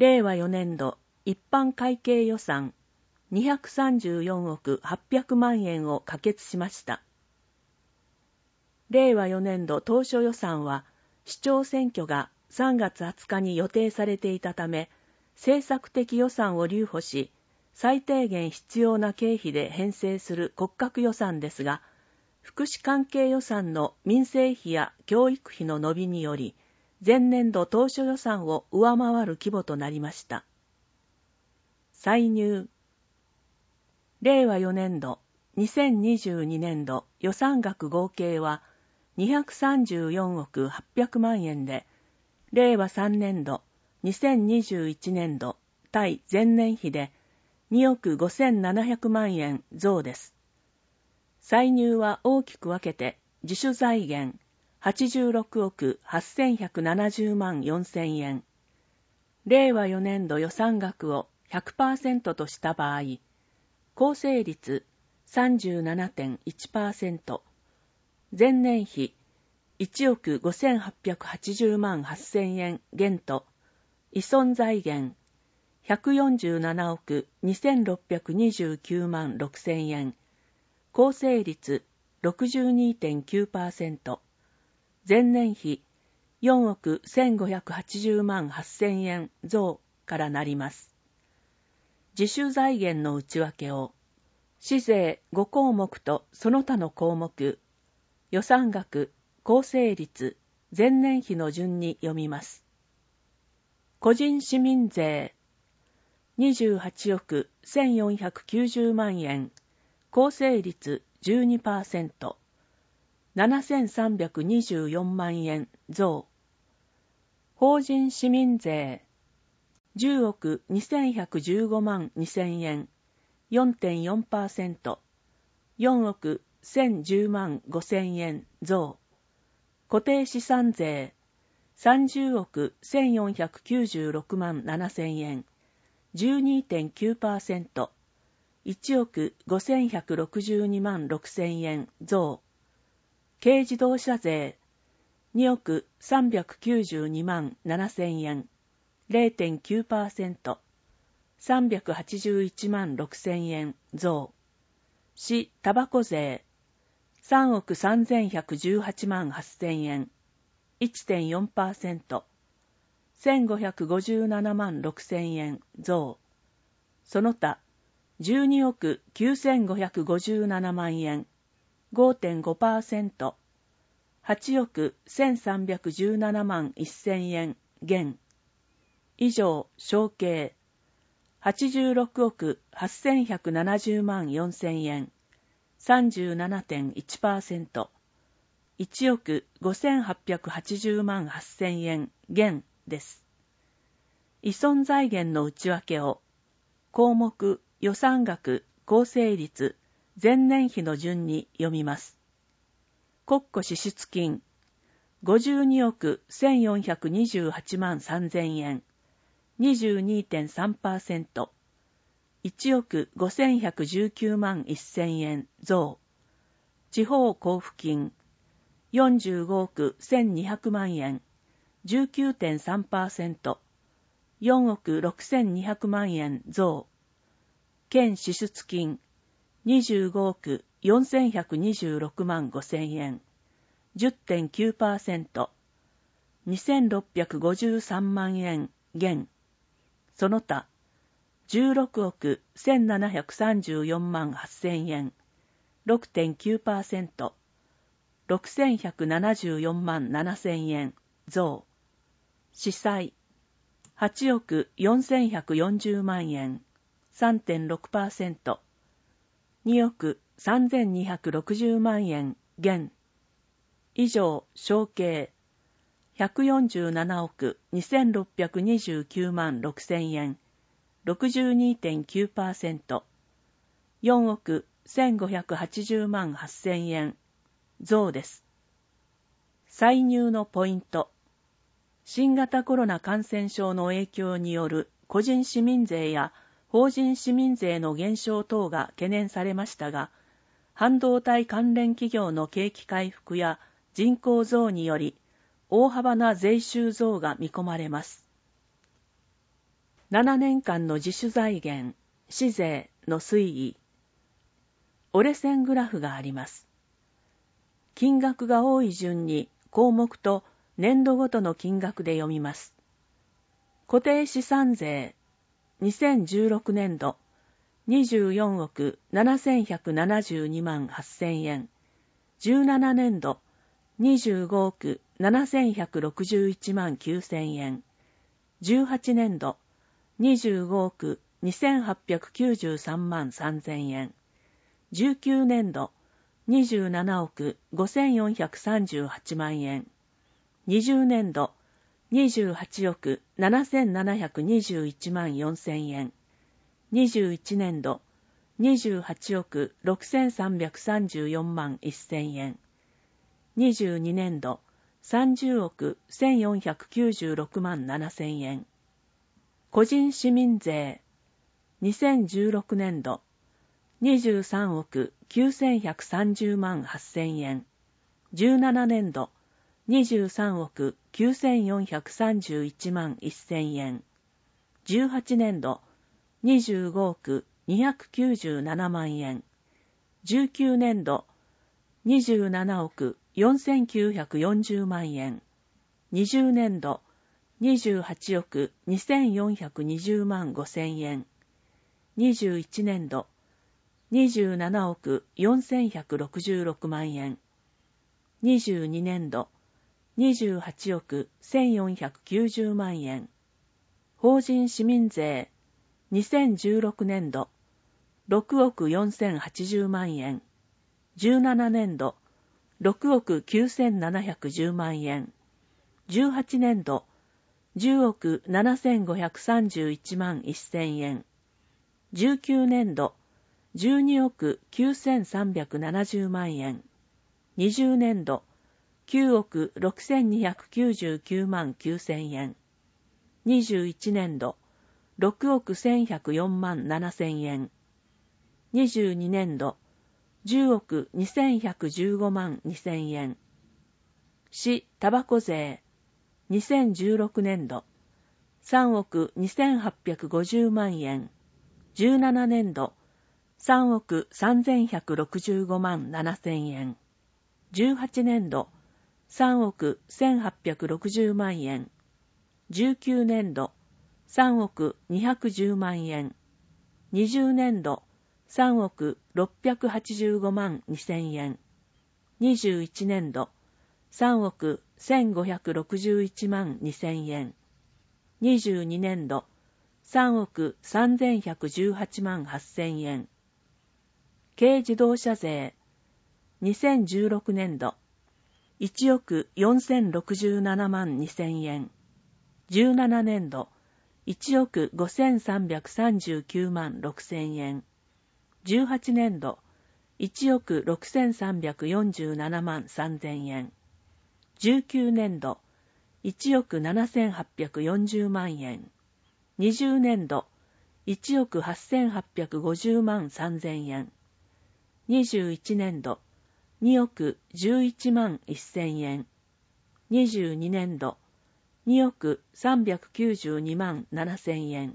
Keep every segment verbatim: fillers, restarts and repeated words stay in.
れいわよねんど一般会計予算にひゃくさんじゅうよんおくはっぴゃくまんえんを可決しました。れいわよねんど当初予算は市長選挙がさんがつはつかに予定されていたため、政策的予算を留保し、最低限必要な経費で編成する骨格予算ですが、福祉関係予算の民生費や教育費の伸びにより、前年度当初予算を上回る規模となりました。歳入。れいわよねんどにせんにじゅうにねんど予算額合計はにひゃくさんじゅうよんおくはっぴゃくまんえんで、れいわさんねんどにせんにじゅういちねんど対前年比でにおくごせんななひゃくまんえん増です。歳入は大きく分けて自主財源はちじゅうろくおくはっせんひゃくななじゅうまんよんせんえん、れいわよねんど予算額を ひゃくパーセント とした場合、構成率 さんじゅうななてんいちパーセント、前年比いちおくごせんはっぴゃくはちじゅうまんはっせんえん減と、依存財源ひゃくよんじゅうななおくにせんろっぴゃくにじゅうきゅうまんろくせんえん、構成率 ろくじゅうにてんきゅうパーセント、前年比よんおくせんごひゃくはちじゅうまんはっせんえん増からなります。自主財源の内訳を、市税ごこうもくとその他の項目、予算額、構成率、前年比の順に読みます。個人市民税にじゅうはちおくせんよんひゃくきゅうじゅうまんえん、構成率 じゅうにパーセント、ななせんさんびゃくにじゅうよんまんえん増。法人市民税じゅうおくにせんひゃくじゅうごまんにせんえん、よんてんよんパーセント、よんおくせんじゅうまんごせんえん増。固定資産税さんじゅうおくせんよんひゃくきゅうじゅうろくまんななせんえん、じゅうにてんきゅうパーセント、いちおくごせんひゃくろくじゅうにまんろくせんえん増。軽自動車税におくさんびゃくきゅうじゅうにまんななせんえん、れいてんきゅうパーセント、さんびゃくはちじゅういちまんろくせんえん増。市タバコ税さんおくさんぜんひゃくじゅうはちまんはっせんえん、いってんよんパーセント、せんごひゃくごじゅうななまんろくせんえん増。その他、じゅうにおくきゅうせんごひゃくごじゅうななまんえん、ごてんごパーセント、はちおくせんさんびゃくじゅうななまんせんえん減。以上、承継。はちじゅうろくおくはっせんひゃくななじゅうまんよんせんえん、さんじゅうななてんいちパーセント、いちおくごせんはっぴゃくはちじゅうまんはっせんえん減です。依存財源の内訳を、項目、予算額、構成率、前年比の順に読みます。国庫支出金ごじゅうにおくせんよんひゃくにじゅうはちまんさんぜんえん、にじゅうにてんさんパーセント、いちおくごせんひゃくじゅうきゅうまんせんえん増。地方交付金よんじゅうごおくせんにひゃくまんえん、じゅうきゅうてんさんパーセント、よんおくろくせんにひゃくまんえん増。県支出金にじゅうごおくよんせんひゃくにじゅうろくまんごせんえん、じゅってんきゅうパーセント、にせんろっぴゃくごじゅうさんまんえん減。その他、じゅうろくおくせんななひゃくさんじゅうよんまんはっせんえん、ろくてんきゅうパーセント、ろくせんひゃくななじゅうよんまんななせんえん増。司債はちおくよんせんひゃくよんじゅうまんえん、さんてんろくパーセント、におくさんぜんにひゃくろくじゅうまんえん減。以上、承継ひゃくよんじゅうななおくにせんろっぴゃくにじゅうきゅうまんろくせんえん、ろくじゅうにてんきゅうパーセント、よんおくせんごひゃくはちじゅうまんはっせんえん増です。歳入のポイント。新型コロナ感染症の影響による個人市民税や法人市民税の減少等が懸念されましたが、半導体関連企業の景気回復や人口増により大幅な税収増が見込まれます。 ななねんかんの自主財源、市税の推移、折れ線グラフがあります。金額が多い順に項目と年度ごとの金額で読みます。固定資産税、にせんじゅうろくねんど、にじゅうよんおくななせんひゃくななじゅうにまんはっせんえん、じゅうななねんど、にじゅうごおくななせんひゃくろくじゅういちまんきゅうせんえん、じゅうはちねんど、にじゅうごおくにせんはっぴゃくきゅうじゅうさんまんさんぜんえん、じゅうきゅうねんど、にじゅうななおくごせんよんひゃくさんじゅうはちまんえん、にじゅうねんど、にじゅうはちおくななせんななひゃくにじゅういちまんよんせんえん、にじゅういちねんど、にじゅうはちおくろくせんさんびゃくさんじゅうよんまんせんえん、にじゅうにねんど、さんじゅうおくせんよんひゃくきゅうじゅうろくまんななせんえん。個人市民税、にせんじゅうろくねんど、にじゅうさんおくきゅうせんひゃくさんじゅうまんはっせんえん、じゅうななねんど、にじゅうさんおくきゅうせんよんひゃくさんじゅういちまんせんえん、じゅうはちねんど、にじゅうごおくにひゃくきゅうじゅうななまんえん、じゅうきゅうねんど、にじゅうななおくよんせんきゅうひゃくよんじゅうまんえん、にじゅうねんど、にじゅうはちおくにせんよんひゃくにじゅうまんごせんえん、にじゅういちねんど、にじゅうななおくよんせんひゃくろくじゅうろくまんえん、にじゅうにねんど、にじゅうはちおくせんよんひゃくきゅうじゅうまんえん。法人市民税、にせんじゅうろくねんど、ろくおくよんせんはちじゅうまんえん、じゅうななねんど、ろくおくきゅうせんななひゃくじゅうまんえん、じゅうはちねんど、じゅうおくななせんごひゃくさんじゅういちまんせんえん、じゅうきゅうねんど、じゅうにおくきゅうせんさんびゃくななじゅうまんえん、にじゅうねんど、きゅうおくろくせんにひゃくきゅうじゅうきゅうまんきゅうせんえん、にじゅういちねんど、ろくおくせんひゃくよんまんななせんえん、にじゅうにねんど、じゅうおくにせんひゃくじゅうごまんにせんえん。市たばこ税、にせんじゅうろくねんど、さんおくにせんはっぴゃくごじゅうまんえん、じゅうななねんど、さんおくさんぜんひゃくろくじゅうごまんななせんえん、じゅうはちねんど、さんおくせんはっぴゃくろくじゅうまんえん、じゅうきゅうねんど、さんおくにひゃくじゅうまんえん、にじゅうねんど、さんおくろっぴゃくはちじゅうごまんにせんえん、にじゅういちねんど、さんおくせんごひゃくろくじゅういちまんにせんえん、にじゅうにねんど、さんおくさんぜんひゃくじゅうはちまんはっせんえん。軽自動車税、にせんじゅうろくねんど、いちおくよんせんろくじゅうななまんにせんえん、じゅうななねんど、いちおくごせんさんびゃくさんじゅうきゅうまんろくせんえん、じゅうはちねんど、いちおくろくせんさんびゃくよんじゅうななまんさんぜんえん、じゅうきゅうねんど、いちおくななせんはっぴゃくよんじゅうまんえん、にじゅうねんど、いちおくはっせんはっぴゃくごじゅうまんさんぜんえん、にじゅういちねんど、におくじゅういちまんせんえん、にじゅうにねんど、におくさんびゃくきゅうじゅうにまんななせんえん。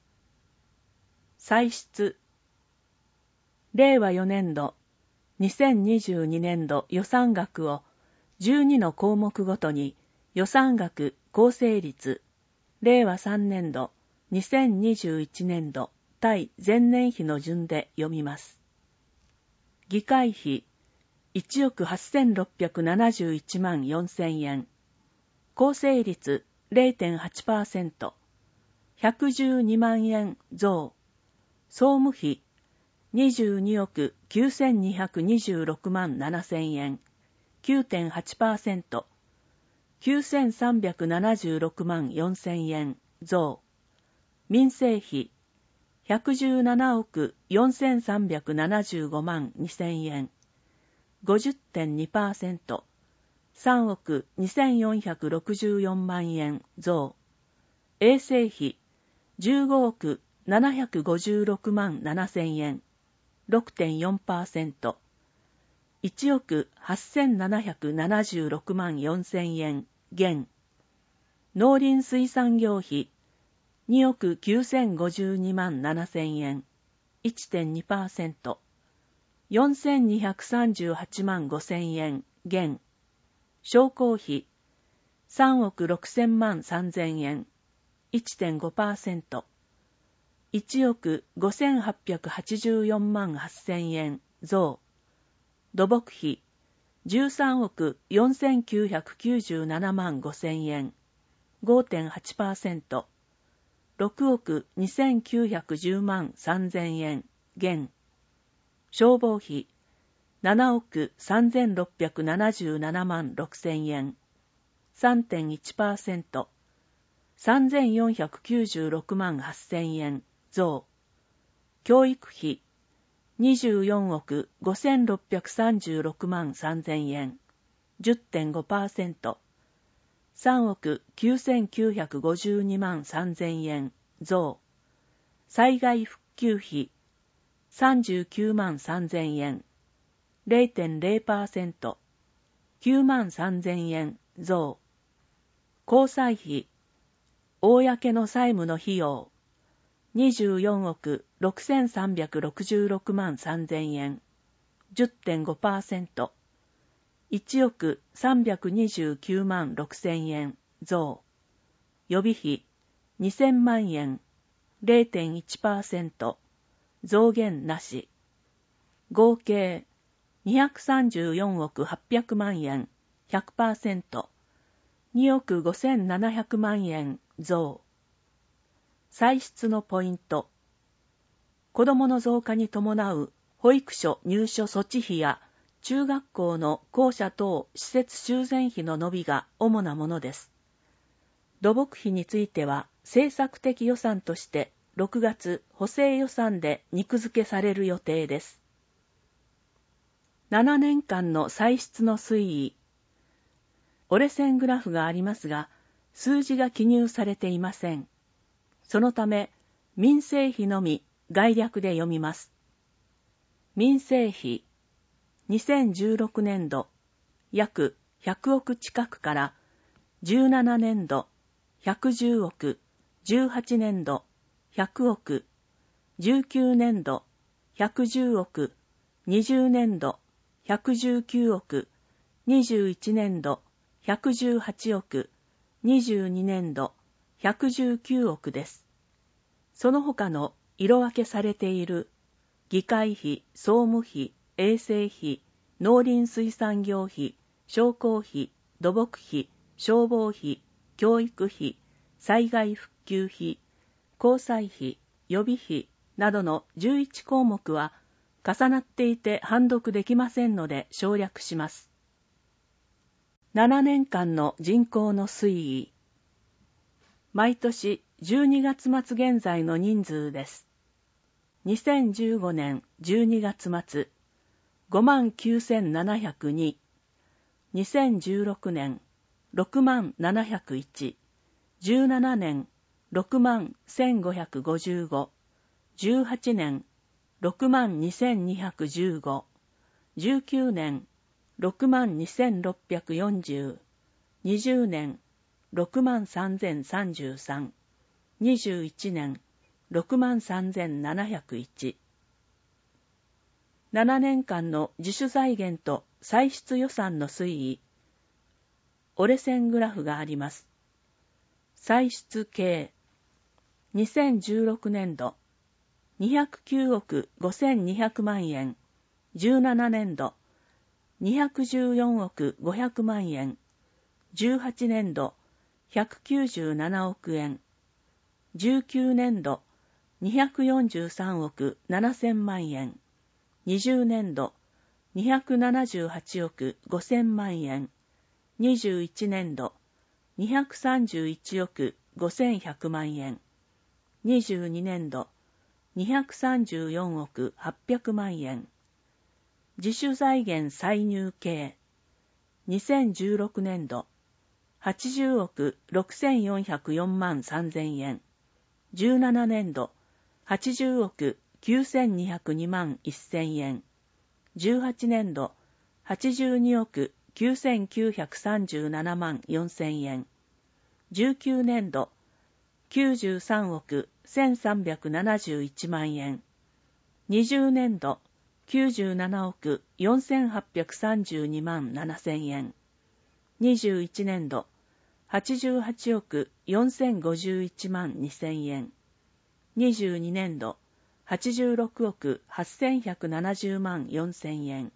歳出、れいわよねんど、にせんにじゅうにねんど予算額をじゅうにの項目ごとに予算額構成率、れいわさんねんど、にせんにじゅういちねんど対前年比の順で読みます。議会費いちおくはっせんろっぴゃくななじゅういちまんよんせんえん、構成率 れいてんはちパーセント、ひゃくじゅうにまんえん増、総務費にじゅうにおくきゅうせんにひゃくにじゅうろくまんななせんえん、きゅうてんはちパーセント、きゅうせんさんびゃくななじゅうろくまんよんせんえん増、民生費ひゃくじゅうななおくよんせんさんびゃくななじゅうごまんにせんえん、ごじゅってんにパーセント、さんおくにせんよんひゃくろくじゅうよんまんえん増、衛生費じゅうごおくななひゃくごじゅうろくまんななせんえん、ろくてんよんパーセント、いちおくはっせんななひゃくななじゅうろくまんよんせんえん減、農林水産業費におくきゅうせんごじゅうにまんななせんえん、いってんにパーセント。よんせんにひゃくさんじゅうはちまんごせんえん減。商工費さんおくろくせんまんさんぜんえん、いってんごパーセント。いちおくごせんはっぴゃくはちじゅうよんまんはっせんえん増。土木費じゅうさんおくよんせんきゅうひゃくきゅうじゅうななまんごせんえん、ごてんはちパーセント。ろくおくにせんきゅうひゃくじゅうまんさんぜんえん減。消防費ななおくさんぜんろっぴゃくななじゅうななまんろくせんえん、さんてんいちパーセント。さんぜんよんひゃくきゅうじゅうろくまんはっせんえん増。教育費にじゅうよんおくごせんろっぴゃくさんじゅうろくまんさんぜんえん、じゅってんごパーセント。さんおくきゅうせんきゅうひゃくごじゅうにまんさんぜんえん増。災害復旧費さんじゅうきゅうまんさんぜんえん、れいてんれいパーセント。きゅうまんさんぜんえん増。交際費公の債務の費用にじゅうよんおくろくせんさんびゃくろくじゅうろくまんさんぜんえん、じゅってんごパーセント。いちおくさんびゃくにじゅうきゅうまんろくせんえん増。予備費にせんまんえん、れいてんいちパーセント。増減なし。合計にひゃくさんじゅうよんおくはっぴゃくまんえん、ひゃくパーセント。におくごせんななひゃくまんえん増。歳出のポイント。子どもの増加に伴う保育所入所措置費や中学校の校舎等施設修繕費の伸びが主なものです。土木費については政策的予算としてろくがつ補正予算で肉付けされる予定です。ななねんかんの歳出の推移。折れ線グラフがありますが、数字が記入されていません。そのため、民生費のみ概略で読みます。民生費、にせんじゅうろくねんど、約ひゃくおく近くから、じゅうななねんど、ひゃくじゅうおく、じゅうはちねんど、ひゃくおく、じゅうきゅうねんど、ひゃくじゅうおく、にじゅうねんど、ひゃくじゅうきゅうおく、にじゅういちねんど、ひゃくじゅうはちおく、にじゅうにねんど、ひゃくじゅうきゅうおくです。その他の色分けされている議会費、総務費、衛生費、農林水産業費、商工費、土木費、消防費、教育費、災害復旧費、交際費、予備費などのじゅういちこうもくは重なっていて判読できませんので省略します。ななねんかんの人口の推移。毎年じゅうにがつ末現在の人数です。にせんじゅうごねんじゅうにがつ末、ごまんきゅうせんななひゃくに、にせんじゅうろくねんろくまんななひゃくいち、じゅうななねんろくまんせんごひゃくごじゅうご、じゅうはちねんろくまんにせんにひゃくじゅうご、じゅうきゅうねんろくまんにせんろっぴゃくよんじゅう、にじゅうねんろくまんさんぜんさんじゅうさん、にじゅういちねんろくまんさんぜんななひゃくいち。ななねんかんの自主財源と歳出予算の推移。折れ線グラフがあります。歳出系。にせんじゅうろくねんど、にひゃくきゅうおくごせんにひゃくまんえん。じゅうななねんど、にひゃくじゅうよんおくごひゃくまんえん。じゅうはちねんど、ひゃくきゅうじゅうななおくえん。じゅうきゅうねんど、にひゃくよんじゅうさんおくななせんまんえん。にじゅうねんど、にひゃくななじゅうはちおくごせんまんえん。にじゅういちねんど、にひゃくさんじゅういちおくごせんひゃくまんえん。にじゅうにねんど、にひゃくさんじゅうよんおくはっぴゃくまんえん。自主財源歳入系。にせんじゅうろくねんど、はちじゅうおくろくせんよんひゃくよんまんさんぜんえん。じゅうななねんど、はちじゅうおくきゅうせんにひゃくにまんせんえん。じゅうはちねんど、はちじゅうにおくきゅうせんきゅうひゃくさんじゅうななまんよんせんえん。じゅうきゅうねんど、 きゅうじゅうさんおくせんさんびゃくななじゅういちまんえん。にじゅうねんどきゅうじゅうななおくよんせんはっぴゃくさんじゅうにまんななせんえん。にじゅういちねんどはちじゅうはちおくよんせんごじゅういちまんにせんえん。にじゅうにねんどはちじゅうろくおくはっせんひゃくななじゅうまんよんせんえん。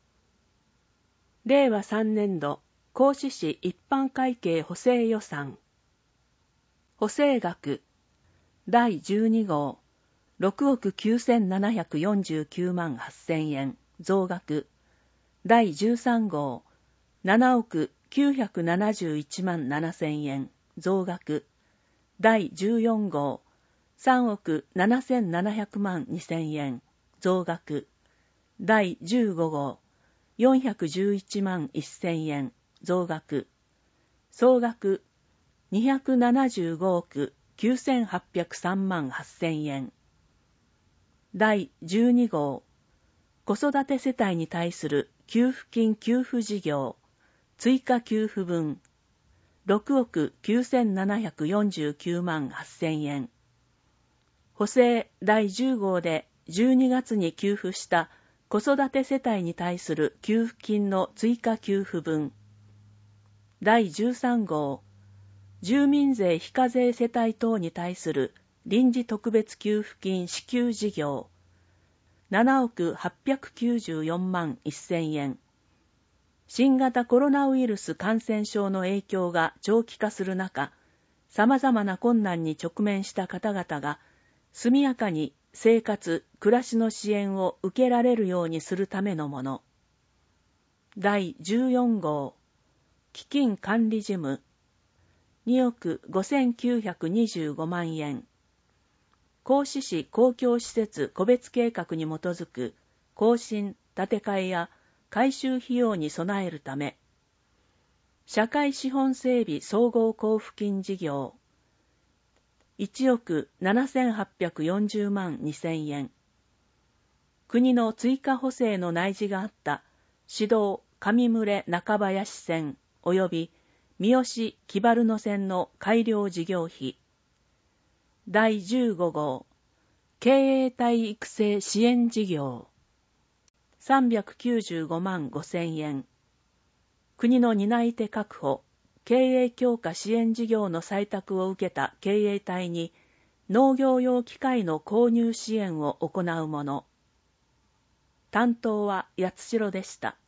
れいわさんねんど皇嗣市一般会計補正予算。補正額だいじゅうにごうろくおくきゅうせんななひゃくよんじゅうきゅうまんはっせんえん増額。だいじゅうさんごうななおくきゅうひゃくななじゅういちまんななせんえん増額。だいじゅうよんごうさんおくななせんななひゃくまんにせんえん増額。だいじゅうごごうよんひゃくじゅういちまんせんえん増額。総額にひゃくななじゅうごおくきゅうせんはっぴゃくさんまんはっせんえん。だいじゅうにごう子育て世帯に対する給付金給付事業追加給付分ろくおくきゅうせんななひゃくよんじゅうきゅうまんはっせんえん。補正だいじゅうごうでじゅうにがつに給付した子育て世帯に対する給付金の追加給付分。だいじゅうさんごう住民税非課税世帯等に対する臨時特別給付金支給事業ななおくはっぴゃくきゅうじゅうよんまんせんえん。新型コロナウイルス感染症の影響が長期化する中、様々な困難に直面した方々が速やかに生活・暮らしの支援を受けられるようにするためのもの。だいじゅうよんごう基金管理事務におくごせんきゅうひゃくにじゅうごまんえん。皇嗣市公共施設個別計画に基づく更新・建て替えや改修費用に備えるため、社会資本整備総合交付金事業いちおくななせんはっぴゃくよんじゅうまんにせんえん。国の追加補正の内示があった市道上牟中林線及び三好木原野線の改良事業費。だいじゅうごごう経営体育成支援事業さんびゃくきゅうじゅうごまんごせんえん。国の担い手確保経営強化支援事業の採択を受けた経営体に農業用機械の購入支援を行うもの。担当は八代でした。